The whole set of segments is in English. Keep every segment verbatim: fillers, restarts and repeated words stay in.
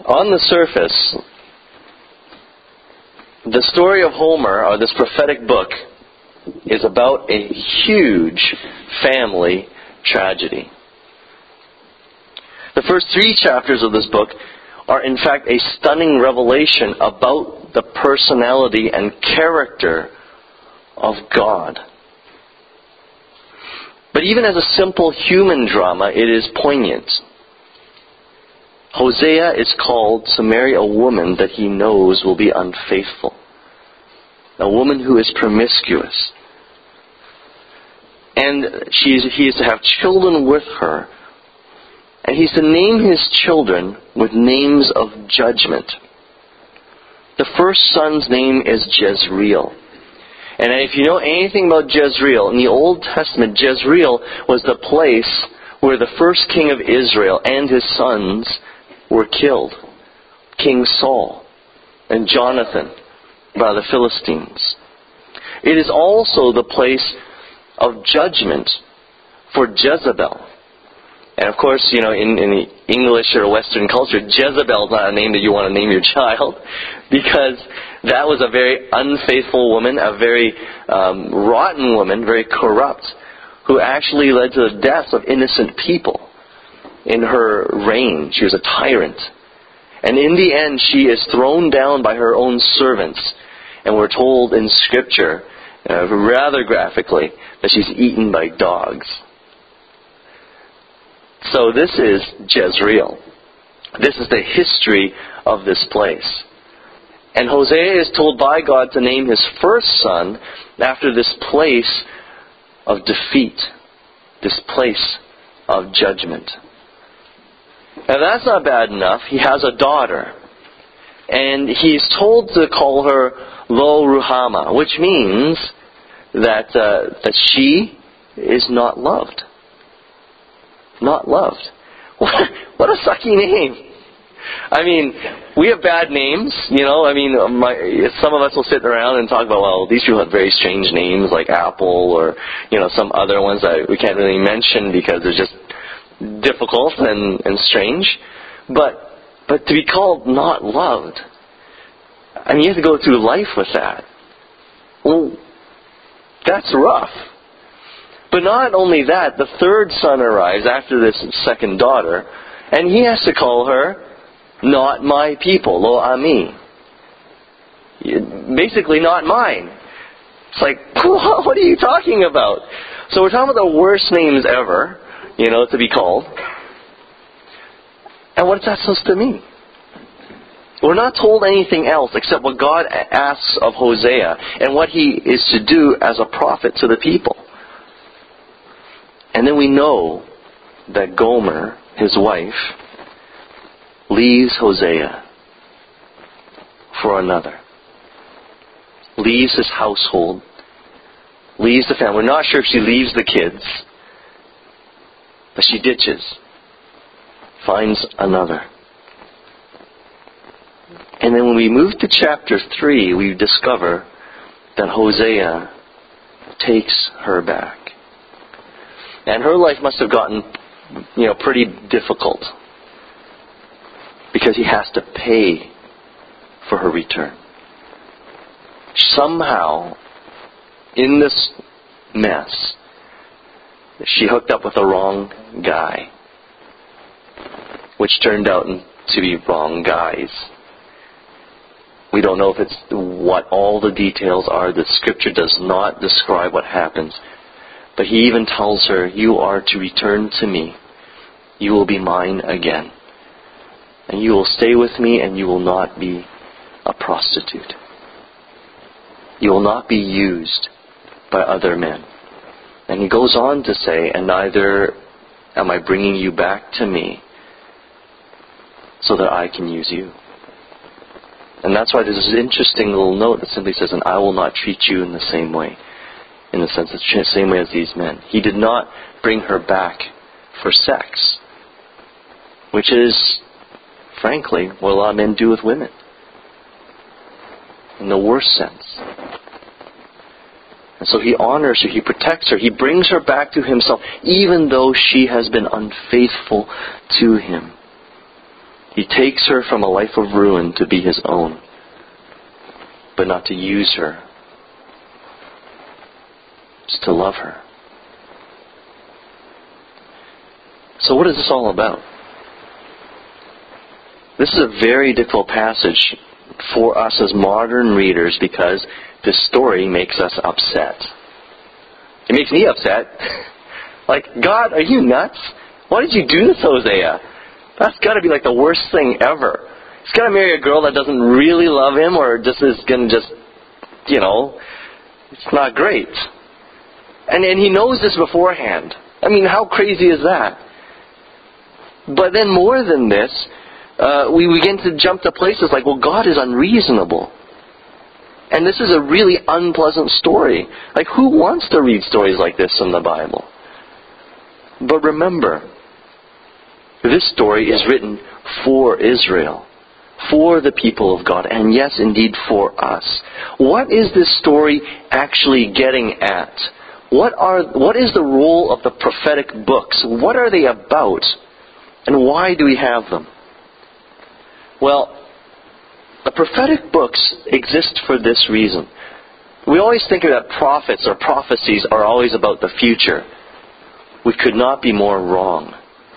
On the surface, the story of Homer, or this prophetic book, is about a huge family tragedy. The first three chapters of this book are in fact a stunning revelation about the personality and character of God. But even as a simple human drama, it is poignant. Hosea is called to marry a woman that he knows will be unfaithful. A woman who is promiscuous. And she is, he is to have children with her. And he's to name his children with names of judgment. The first son's name is Jezreel. And if you know anything about Jezreel, in the Old Testament, Jezreel was the place where the first king of Israel and his sons were killed. King Saul and Jonathan by the Philistines. It is also the place of judgment for Jezebel. And of course, you know, in, in the English or Western culture, Jezebel is not a name that you want to name your child, because that was a very unfaithful woman, a very um, rotten woman, very corrupt, who actually led to the deaths of innocent people in her reign. She was a tyrant. And in the end, she is thrown down by her own servants. And we're told in Scripture, uh, rather graphically, that she's eaten by dogs. So this is Jezreel. This is the history of this place. And Hosea is told by God to name his first son after this place of defeat, this place of judgment. Now that's not bad enough. He has a daughter. And he's told to call her Lo Ruhama, which means that uh, that she is not loved. Not loved. What a sucky name. I mean, we have bad names, you know. I mean, my, some of us will sit around and talk about, well, these people have very strange names like Apple or, you know, some other ones that we can't really mention because they're just difficult and, and strange. But but to be called not loved, I mean, you have to go through life with that. Well, that's rough. But not only that, the third son arrives after this second daughter, and he has to call her not my people, Lo Ami. Basically, not mine. It's like, what are you talking about? So we're talking about the worst names ever, you know, to be called. And what's that supposed to mean? We're not told anything else except what God asks of Hosea and what he is to do as a prophet to the people. And then we know that Gomer, his wife, leaves Hosea for another. Leaves his household. Leaves the family. We're not sure if she leaves the kids. But she ditches. Finds another. And then when we move to chapter three, we discover that Hosea takes her back. And her life must have gotten, you know, pretty difficult. Because he has to pay for her return. Somehow, in this mess, she hooked up with the wrong guy. Which turned out to be wrong guys. We don't know if it's what all the details are. The Scripture does not describe what happens. But he even tells her, you are to return to me. You will be mine again. And you will stay with me and you will not be a prostitute. You will not be used by other men. And he goes on to say, and neither am I bringing you back to me so that I can use you. And that's why there's this interesting little note that simply says, and I will not treat you in the same way. In the sense, the same way as these men. He did not bring her back for sex. Which is, frankly, what a lot of men do with women. In the worst sense. And so he honors her, he protects her, he brings her back to himself, even though she has been unfaithful to him. He takes her from a life of ruin to be his own, but not to use her. Just to love her. So what is this all about? This is a very difficult passage for us as modern readers because this story makes us upset. It makes me upset. Like, God, are you nuts? Why did you do this, Hosea? That's got to be like the worst thing ever. He's got to marry a girl that doesn't really love him or just is going to just, you know, it's not great. And, and he knows this beforehand. I mean, how crazy is that? But then more than this, uh, we begin to jump to places like, well, God is unreasonable. And this is a really unpleasant story. Like, who wants to read stories like this in the Bible? But remember, this story is written for Israel, for the people of God, and yes, indeed, for us. What is this story actually getting at? What are what is the role of the prophetic books? What are they about? And why do we have them? Well, the prophetic books exist for this reason. We always think that prophets or prophecies are always about the future. We could not be more wrong.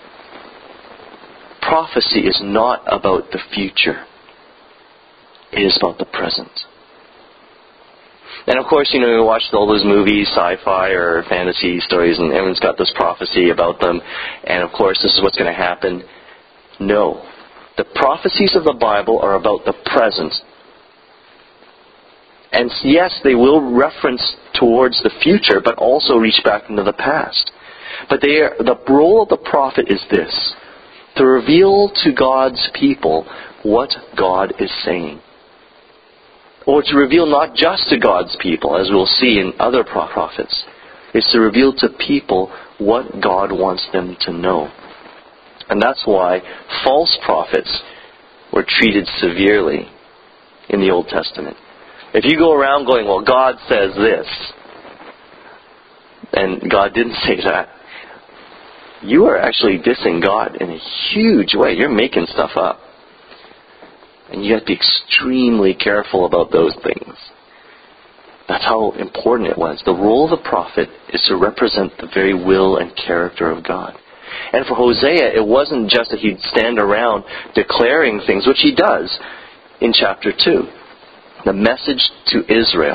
Prophecy is not about the future. It is about the present. And of course, you know, you watch all those movies, sci-fi or fantasy stories, and everyone's got this prophecy about them. And of course, this is what's going to happen. No. The prophecies of the Bible are about the present. And yes, they will reference towards the future, but also reach back into the past. But they are, the role of the prophet is this: to reveal to God's people what God is saying. Or to reveal not just to God's people, as we'll see in other prophets. It's to reveal to people what God wants them to know. And that's why false prophets were treated severely in the Old Testament. If you go around going, well, God says this, and God didn't say that, you are actually dissing God in a huge way. You're making stuff up. And you have to be extremely careful about those things. That's how important it was. The role of the prophet is to represent the very will and character of God. And for Hosea, it wasn't just that he'd stand around declaring things, which he does in chapter two. The message to Israel.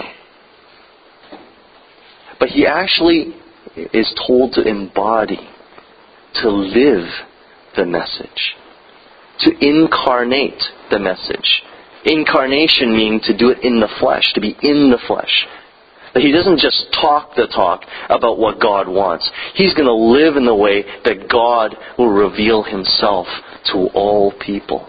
But he actually is told to embody, to live the message, to incarnate the message. Incarnation meaning to do it in the flesh, to be in the flesh. That he doesn't just talk the talk about what God wants. He's going to live in the way that God will reveal himself to all people.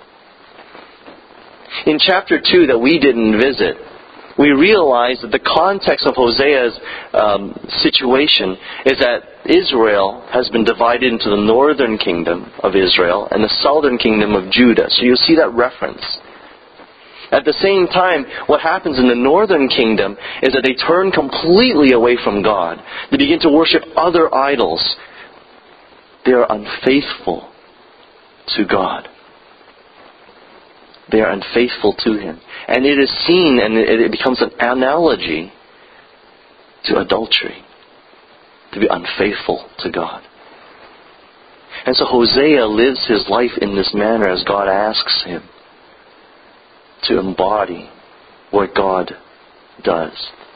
In chapter two that we didn't visit, we realize that the context of Hosea's um, situation is that Israel has been divided into the northern kingdom of Israel and the southern kingdom of Judah. So you'll see that reference. At the same time, what happens in the northern kingdom is that they turn completely away from God. They begin to worship other idols. They are unfaithful to God. They are unfaithful to Him. And it is seen, and it becomes an analogy to adultery. To be unfaithful to God. And so Hosea lives his life in this manner as God asks him to embody what God does.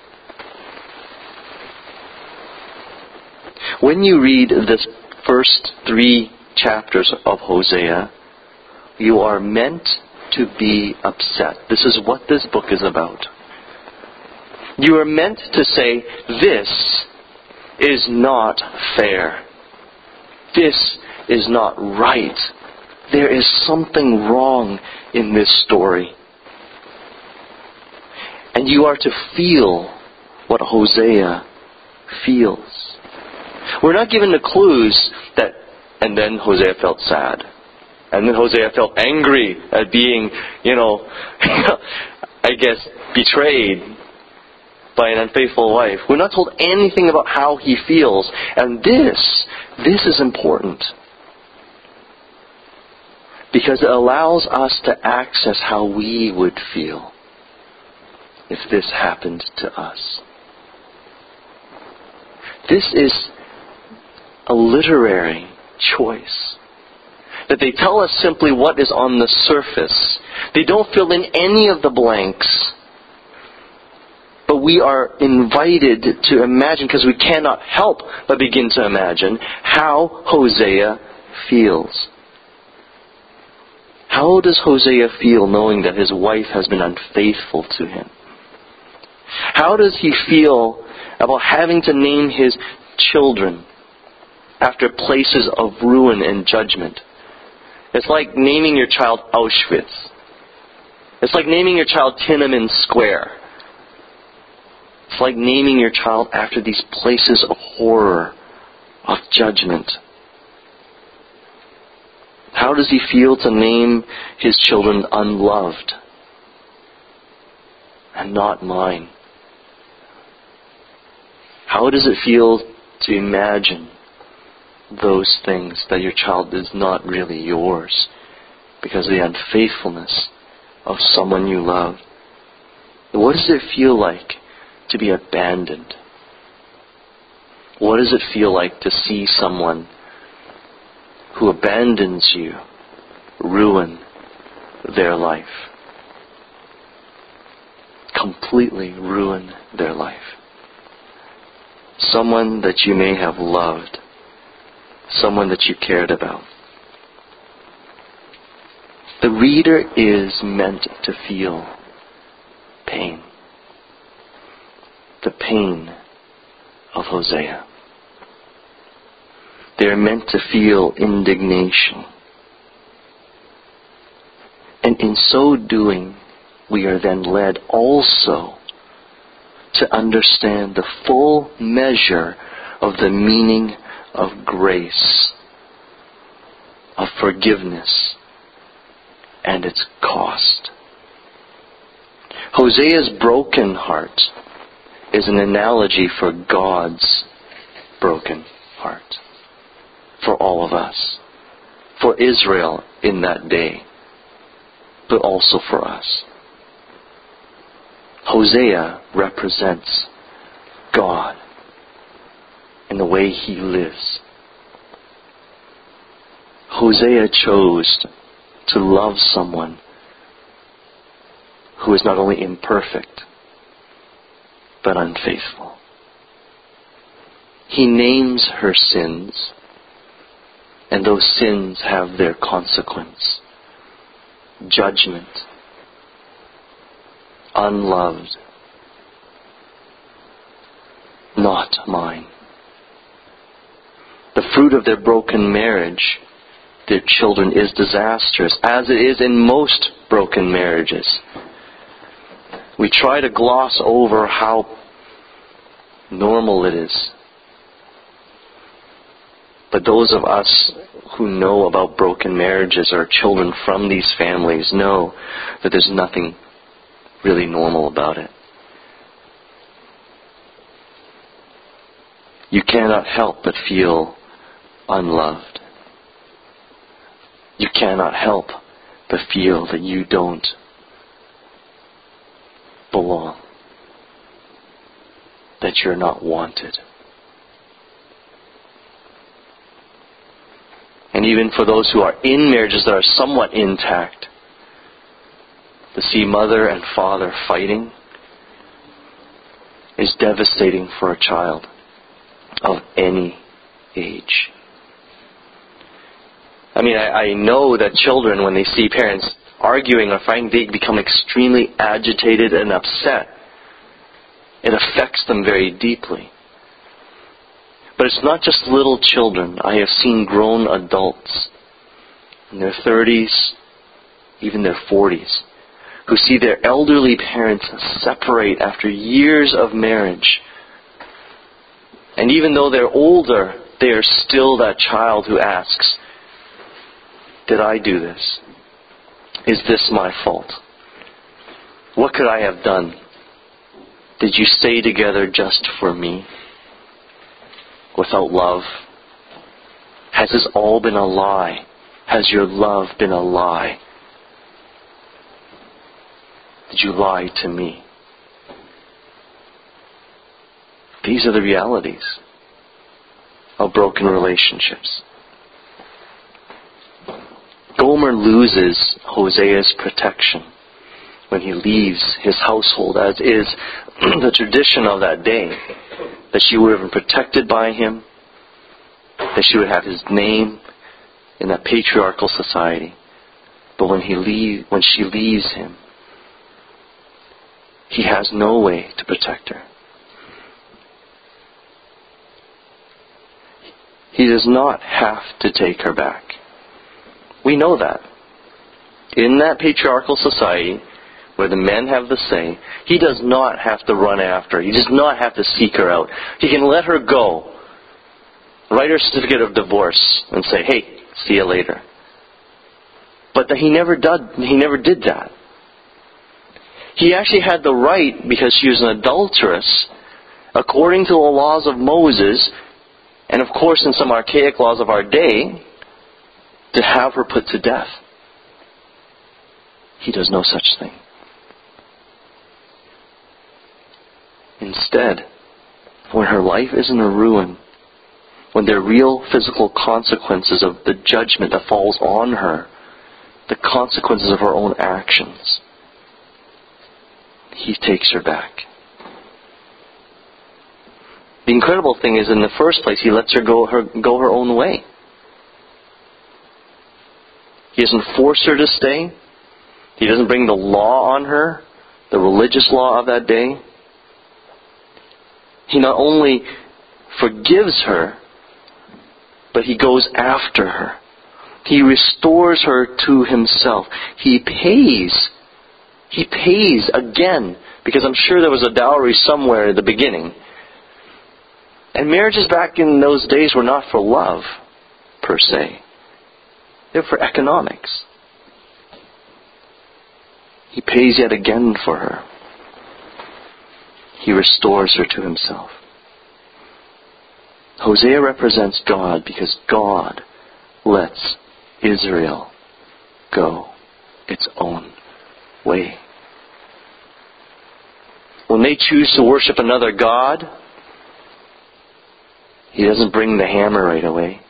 When you read this first three chapters of Hosea, you are meant to be upset. This is what this book is about. You are meant to say, this is not fair. This is not right. There is something wrong in this story. And you are to feel what Hosea feels. We're not given the clues that, and then Hosea felt sad. And then Hosea felt angry at being, you know, I guess, betrayed by an unfaithful wife. We're not told anything about how he feels. And this, this is important. because it allows us to access how we would feel if this happened to us. This is a literary choice. That they tell us simply what is on the surface. They don't fill in any of the blanks. But we are invited to imagine, because we cannot help but begin to imagine, how Hosea feels. How does Hosea feel knowing that his wife has been unfaithful to him? How does he feel about having to name his children after places of ruin and judgment? It's like naming your child Auschwitz. It's like naming your child Tiananmen Square. It's like naming your child after these places of horror, of judgment. How does he feel to name his children unloved and not mine? How does it feel to imagine those things, that your child is not really yours because of the unfaithfulness of someone you love? What does it feel like to be abandoned? What does it feel like to see someone who abandons you ruin their life? Completely ruin their life. Someone that you may have loved. Someone that you cared about. The reader is meant to feel pain. The pain of Hosea. They are meant to feel indignation. And in so doing, we are then led also to understand the full measure of the meaning of grace, of forgiveness, and its cost. Hosea's broken heart is an analogy for God's broken heart. For all of us. For Israel in that day. But also for us. Hosea represents God in the way he lives. Hosea chose to love someone who is not only imperfect, but unfaithful. He names her sins, and those sins have their consequence. Judgment. Unloved. Not mine. The fruit of their broken marriage, their children, is disastrous, as it is in most broken marriages. We try to gloss over how normal it is. But those of us who know about broken marriages or children from these families know that there's nothing really normal about it. You cannot help but feel unloved. You cannot help but feel that you don't belong. That you're not wanted. And even for those who are in marriages that are somewhat intact, to see mother and father fighting is devastating for a child of any age. I mean, I, I know that children, when they see parents arguing or fighting, they become extremely agitated and upset. It affects them very deeply. But it's not just little children. I have seen grown adults in their thirties, even their forties, who see their elderly parents separate after years of marriage. And even though they're older, they are still that child who asks, did I do this? Is this my fault? What could I have done? Did you stay together just for me? Without love? Has this all been a lie? has your love been a lie? Did you lie to me? These are the realities of broken relationships. Gomer loses Hosea's protection when he leaves his household, as is the tradition of that day, that she would have been protected by him, that she would have his name in that patriarchal society. But when he leave, when she leaves him, he has no way to protect her. He does not have to take her back. We know that. In that patriarchal society, where the men have the say, he does not have to run after her. He does not have to seek her out. He can let her go, write her certificate of divorce, and say, hey, see you later. But that he never did, he never did that. He actually had the right, because she was an adulteress, according to the laws of Moses, and of course in some archaic laws of our day, to have her put to death. He does no such thing. Instead, when her life is in a ruin, when there are real physical consequences of the judgment that falls on her, the consequences of her own actions, he takes her back. The incredible thing is, in the first place, he lets her go her, go her own way. He doesn't force her to stay. He doesn't bring the law on her, the religious law of that day. He not only forgives her, but he goes after her. He restores her to himself. He pays. He pays again, because I'm sure there was a dowry somewhere at the beginning. And marriages back in those days were not for love, per se. They were for economics. He pays yet again for her. He restores her to himself. Hosea represents God because God lets Israel go its own way. When they choose to worship another god, he doesn't bring the hammer right away.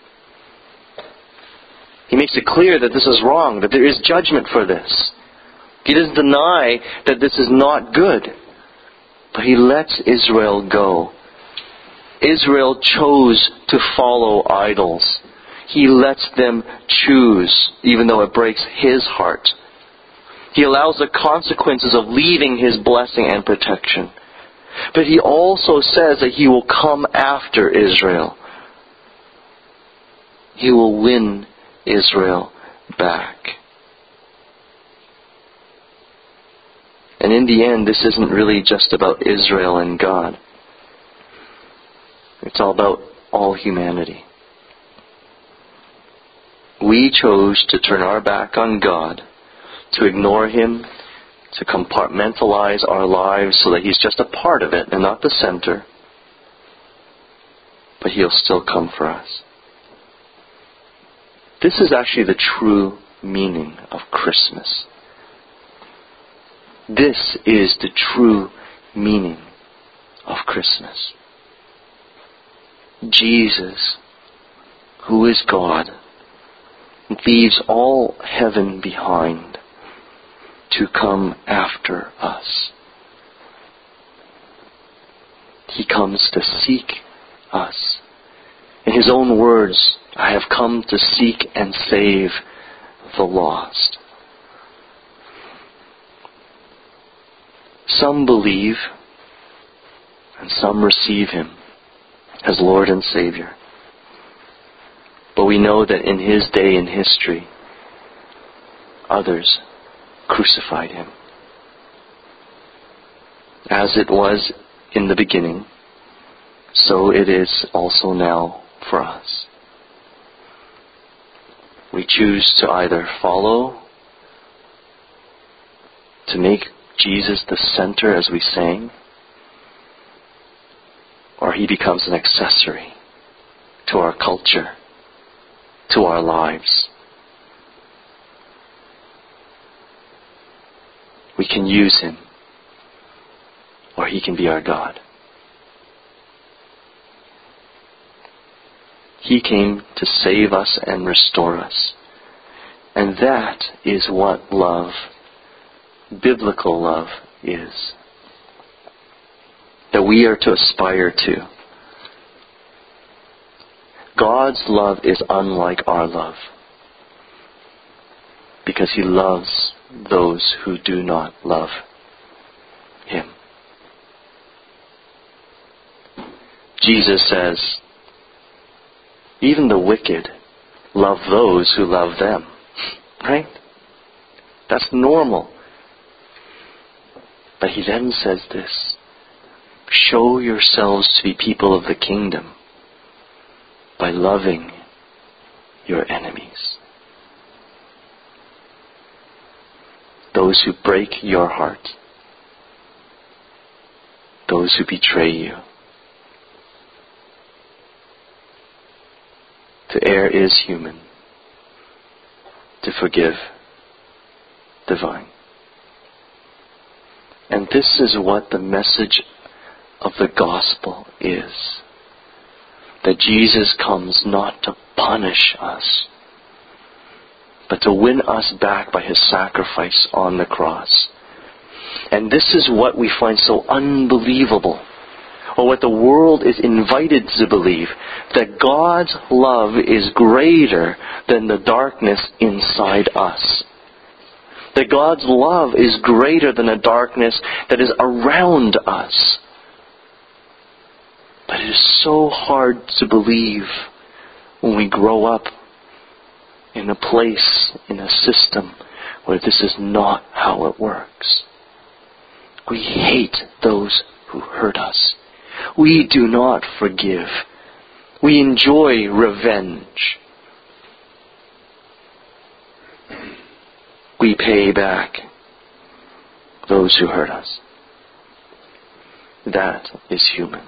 He makes it clear that this is wrong, that there is judgment for this. He doesn't deny that this is not good. But he lets Israel go. Israel chose to follow idols. He lets them choose, even though it breaks his heart. He allows the consequences of leaving his blessing and protection. But he also says that he will come after Israel. He will win Israel back. And in the end, this isn't really just about Israel and God. It's all about all humanity. We chose to turn our back on God, to ignore Him, to compartmentalize our lives so that He's just a part of it and not the center. But He'll still come for us. This is actually the true meaning of Christmas. This is the true meaning of Christmas. Jesus, who is God, leaves all heaven behind to come after us. He comes to seek us. In His own words, I have come to seek and save the lost. Some believe and some receive Him as Lord and Savior. But we know that in His day in history, others crucified Him. As it was in the beginning, so it is also now for us. We choose to either follow, to make Jesus the center as we sang, or He becomes an accessory to our culture, to our lives. we can use Him, or He can be our God. He came to save us and restore us. And that is what love, biblical love, is. That we are to aspire to. God's love is unlike our love, because He loves those who do not love Him. Jesus says, even the wicked love those who love them. Right? That's normal. But He then says this, show yourselves to be people of the kingdom by loving your enemies. Those who break your heart. Those who betray you. To err is human. To forgive, divine. And this is what the message of the gospel is. That Jesus comes not to punish us, but to win us back by His sacrifice on the cross. And this is what we find so unbelievable, or what the world is invited to believe, that God's love is greater than the darkness inside us. That God's love is greater than the darkness that is around us. But it is so hard to believe when we grow up in a place, in a system where this is not how it works. We hate those who hurt us. We do not forgive. We enjoy revenge. We pay back those who hurt us. That is human.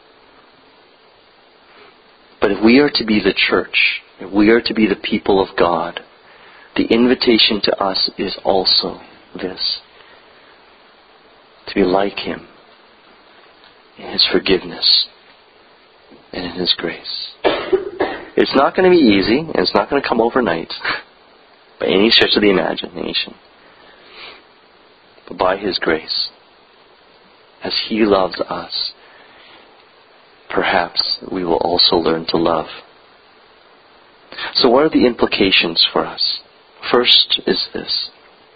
But if we are to be the church, if we are to be the people of God, the invitation to us is also this. To be like Him in His forgiveness and in His grace. It's not going to be easy, and it's not going to come overnight by any stretch of the imagination. But by His grace, as He loves us, perhaps we will also learn to love. So what are the implications for us? First is this.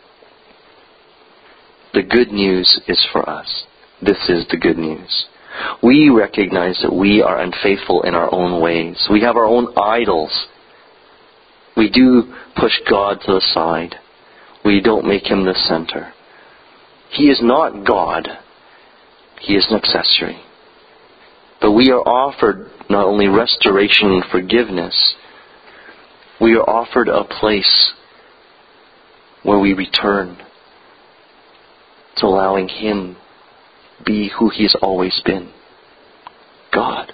The good news is for us. This is the good news. We recognize that we are unfaithful in our own ways. We have our own idols. We do push God to the side. We don't make Him the center. He is not God. He is an accessory. But we are offered not only restoration and forgiveness, we are offered a place where we return to allowing Him be who He has always been, God.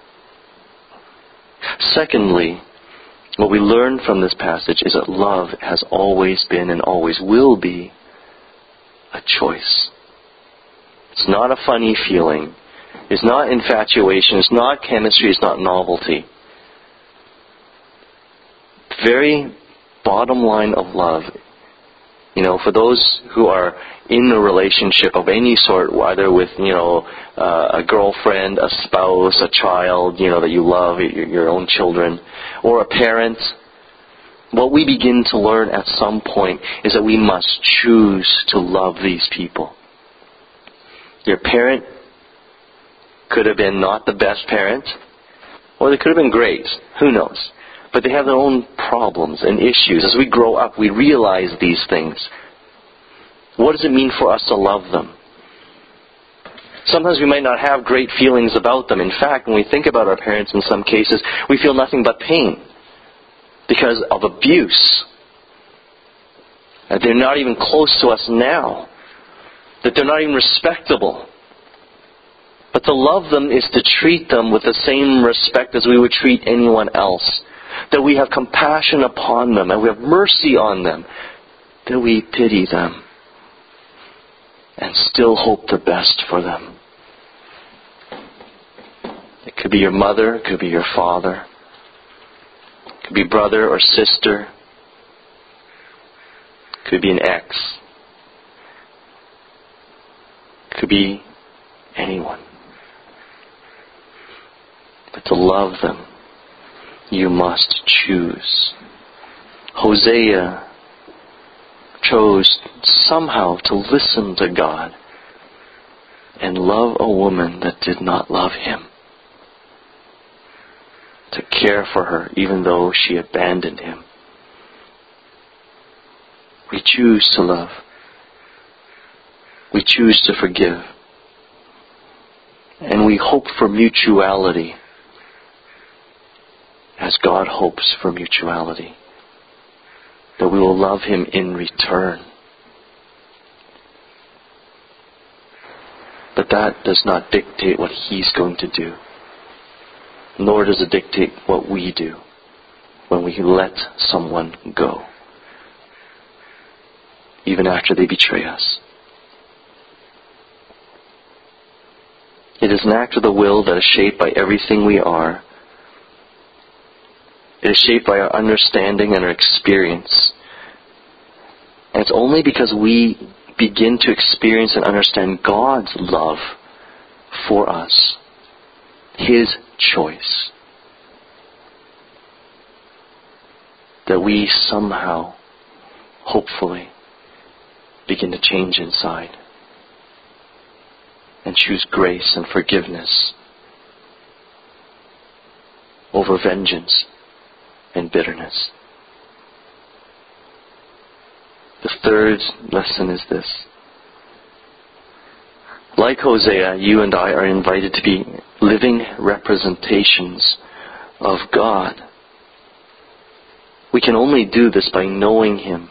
Secondly, what we learn from this passage is that love has always been and always will be a choice. It's not a funny feeling. It's not infatuation. It's not chemistry. It's not novelty. The very bottom line of love, you know, for those who are in a relationship of any sort, either with, you know, uh, a girlfriend, a spouse, a child, you know, that you love, your, your own children, or a parent, what we begin to learn at some point is that we must choose to love these people. Your parent could have been not the best parent, or they could have been great. Who knows? But they have their own problems and issues. As we grow up, we realize these things. What does it mean for us to love them? Sometimes we might not have great feelings about them. In fact, when we think about our parents in some cases, we feel nothing but pain because of abuse. That they're not even close to us now. That they're not even respectable. But to love them is to treat them with the same respect as we would treat anyone else. That we have compassion upon them, and we have mercy on them. That we pity them. and still hope the best for them. It could be your mother, it could be your father, it could be brother or sister, it could be an ex, it could be anyone. But to love them, you must choose. Hosea chose somehow to listen to God and love a woman that did not love him. To care for her even though she abandoned him. We choose to love. We choose to forgive. And we hope for mutuality as God hopes for mutuality. That we will love him in return. But that does not dictate what he's going to do. Nor does it dictate what we do when we let someone go, even after they betray us. It is an act of the will that is shaped by everything we are. It is shaped by our understanding and our experience. And it's only because we begin to experience and understand God's love for us, his choice, that we somehow, hopefully, begin to change inside and choose grace and forgiveness over vengeance and bitterness. The third lesson is this. Like Hosea, you and I are invited to be living representations of God. We can only do this by knowing him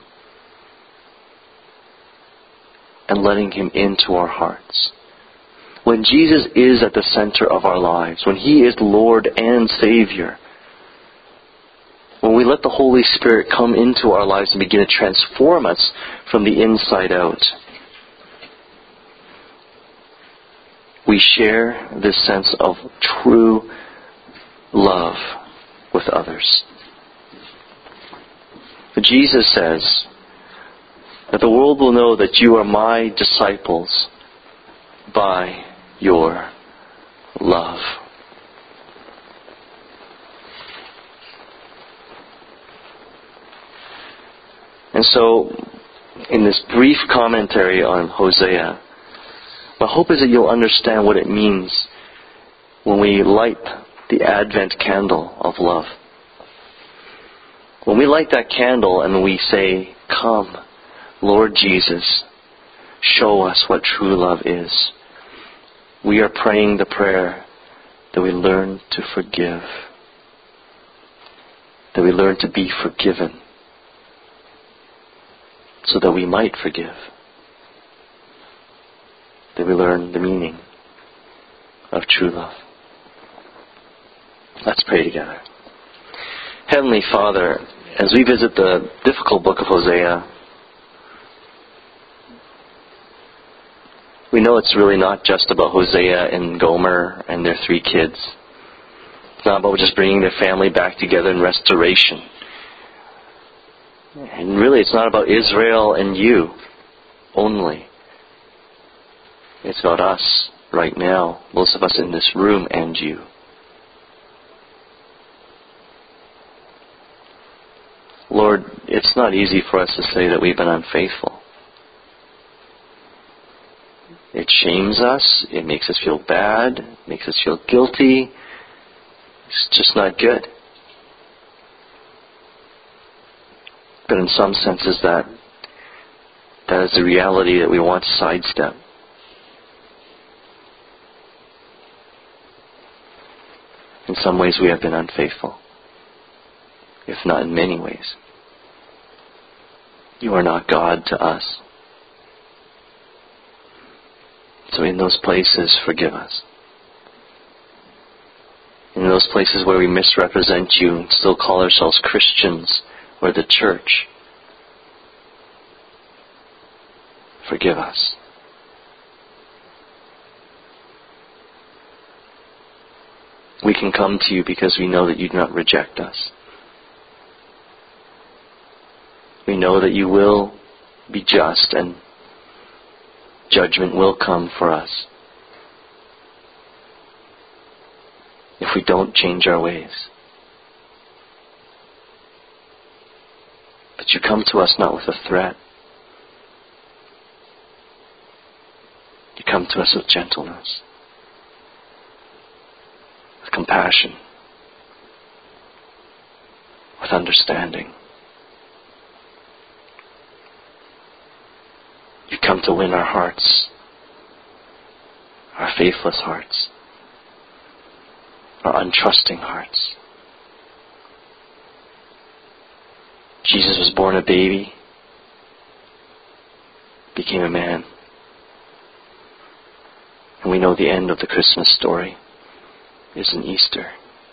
and letting him into our hearts. When Jesus is at the center of our lives, when he is Lord and Savior, when we let the Holy Spirit come into our lives and begin to transform us from the inside out, we share this sense of true love with others. Jesus says that the world will know that you are my disciples by your love. And so, in this brief commentary on Hosea, my hope is that you'll understand what it means when we light the Advent candle of love. When we light that candle and we say, "Come, Lord Jesus, show us what true love is," we are praying the prayer that we learn to forgive, that we learn to be forgiven, so that we might forgive, that we learn the meaning of true love. Let's pray together. Heavenly Father, as we visit the difficult book of Hosea, we know it's really not just about Hosea and Gomer and their three kids. It's not about just bringing their family back together in restoration. And really, it's not about Israel and you only. It's about us right now, most of us in this room and you. Lord, it's not easy for us to say that we've been unfaithful. It shames us. It makes us feel bad. It makes us feel guilty. It's just not good. But in some senses, that that is the reality that we want to sidestep. In some ways, we have been unfaithful, if not in many ways. You are not God to us. So in those places, forgive us. In those places where we misrepresent you and still call ourselves Christians or the church, forgive us. We can come to you because we know that you do not reject us. We know that you will be just and judgment will come for us if we don't change our ways. But you come to us not with a threat. You come to us with gentleness, with compassion, with understanding. You come to win our hearts, our faithless hearts, our untrusting hearts. Jesus was born a baby, became a man. And we know the end of the Christmas story is in Easter.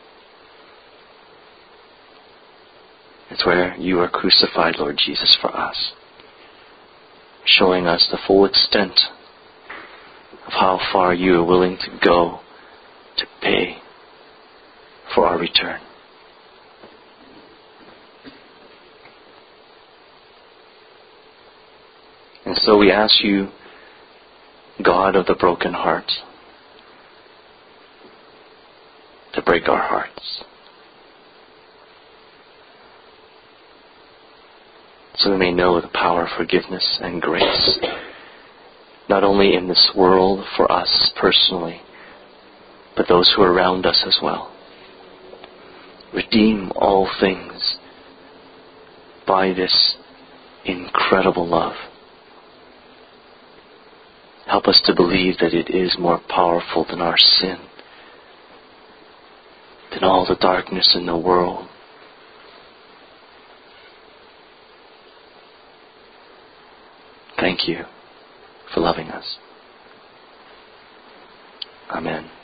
It's where you are crucified, Lord Jesus, for us, showing us the full extent of how far you are willing to go to pay for our return. And so we ask you, God of the broken heart, to break our hearts, so we may know the power of forgiveness and grace, not only in this world for us personally, but those who are around us as well. Redeem all things by this incredible love. Help us to believe that it is more powerful than our sin, than all the darkness in the world. Thank you for loving us. Amen.